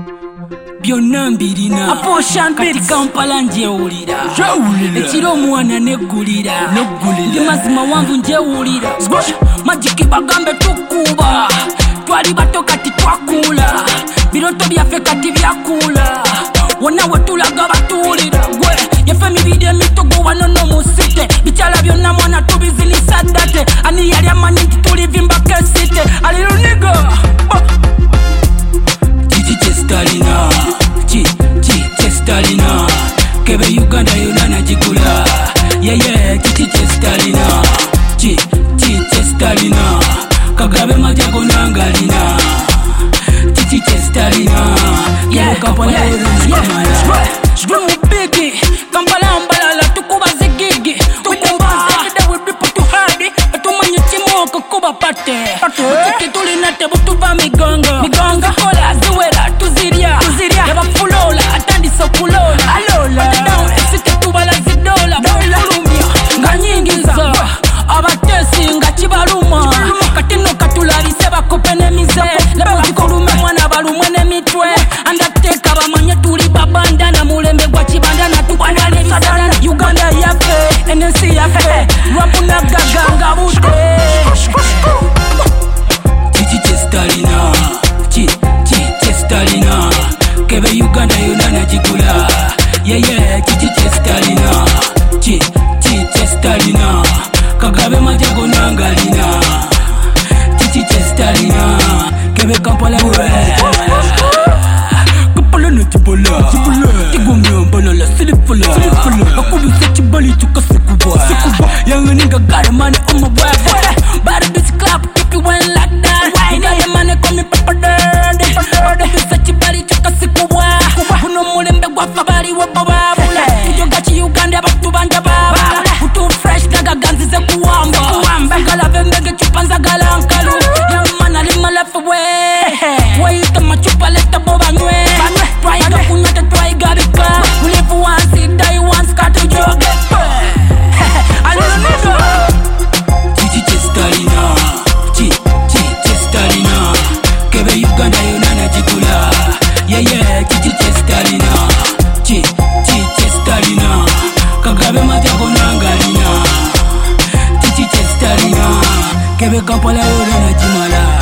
byonna mbirina kati Kampala njewulira ekiro omwana neggulira ndi mazima wanvu njewulira Magic bagambe tukuba twali bato kati twakula biroto byaffe kati byakula wonna wetulaga batuwulira gwe yefe emibiri emitogo wano n'omusite bikyala byonna mwana tubizinisa ddate ani yali amanyi nti tulivimbako esite ali luniga kiki kyesitalina kyesitalina kebe Uganda yonna nagigula yeye kiki kyesitalina kyesitalina Kagabe majago nangalina kiki kyesitalina Kampala Jwe mubigi Kampala mbalala tukuba zigigi tukumbaze kide widipo tuhadi batumanye kimoko kuba pate mutiki tulina tebutuva migongo zikola ziwera tuzirya yabafulola atandisa okulola alola esite tubala zidola bulumya nga nyingiza abatesi nga kibaluma katino katulabise bakope n'emize lebo zikolume mwana balumwe n'emitwe andateka bamanye tuli babanda na mulembe gwa kibanda na tubanalisadana Uganda yaffe ensi yaffe lwapuna gaganga bute kiki kyesitalina kyesitalina kebe Uganda yonna nagigula yeye kiki kyesitalina kyesitalina Kagabe majago nangalina kiki kyesitalina kebe Kampala Kampala nekibola tigomyambalala silifula akubise kibali tukasekuba yanganinga got money on my way bad bitch clap if you went like that you know the money coming papa daddy akubise kibali tukasekuba uno mulembe gwafa bali wababula kijoga ki Uganda abantu banja baba utu fresh naga ganzize kuwamba ngala mbenge chupanza galankalu yamana limalafu we wait machupa leta boba nywe try to kunyata try gabika live once die once got to jog I don't know kiki kyesitalina kyesitalina kebe Uganda yonna nagigula yeye kiki kyesitalina kyesitalina Kagabe majago nangalina kiki kyesitalina kebe Kampala yonna nagimala